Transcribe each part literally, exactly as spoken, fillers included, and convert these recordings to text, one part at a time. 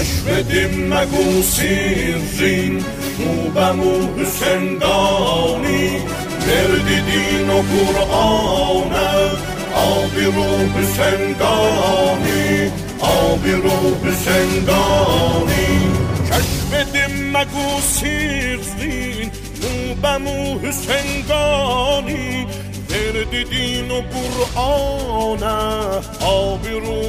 بدیم مگو سیرین موبمو حسندانی بردی دین و قرآنه آبی رو حسندانی آبی رو حسندانی بدیم مگو سیرین موبمو حسندانی بردی دین و قرآنه آبی رو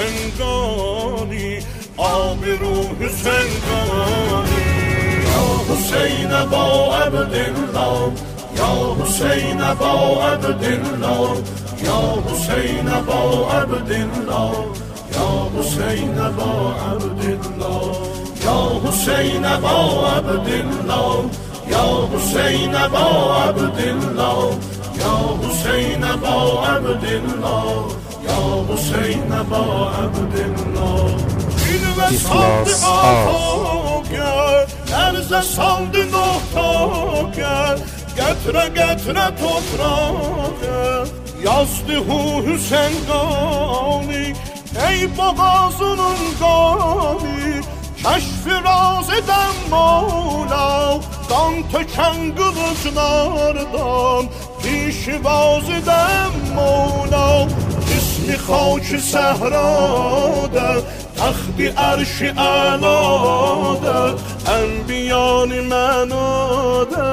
حسندانی آبی رو حسندانی یا حسین با عبدالله یا حسین با عبدالله یا حسین با عبدالله یا حسین با عبدالله یا حسین با عبدالله یا حسین با عبدالله یا حسین با عبدالله یا حسین با عبدالله Islas av Erze saldı nohtaga Getre getre toprağa Yazdı hu Hüseyin gani Ey boğazının gani Keşfi raz eden Mevla Dan töken kılıçlardan Pişvaz eden Mevla İsmi خاک صحراده تختی عرش اعلاده انبیان مناده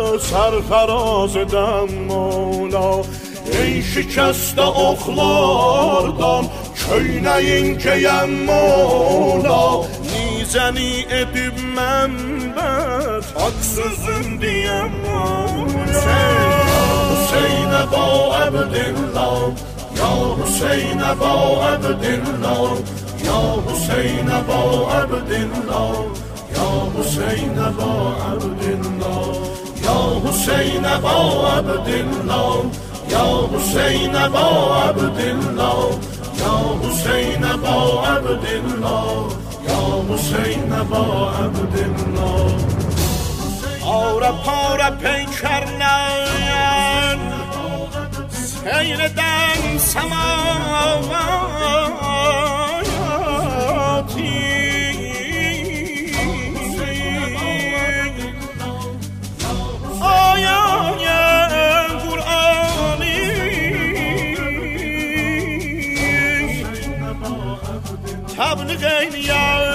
سرفراز دم مولا ای شکسته oxlardan köynəyin geyəm mola nizəni edib mənbət hak sözün deyəm mola Hüseynə ba Əbdillah Ya Hüseyin ba Abdillah Ya Hüseyin ba Abdillah Ya Hüseyin ba Abdillah Ya Hüseyin ba Abdillah Ya Hüseyin ba Abdillah Ya Hüseyin ba Abdillah Ya Hüseyin ba Abdillah Ara para peykərlər Seyreden semayati Ayet Kur'ani Tebliğ eyle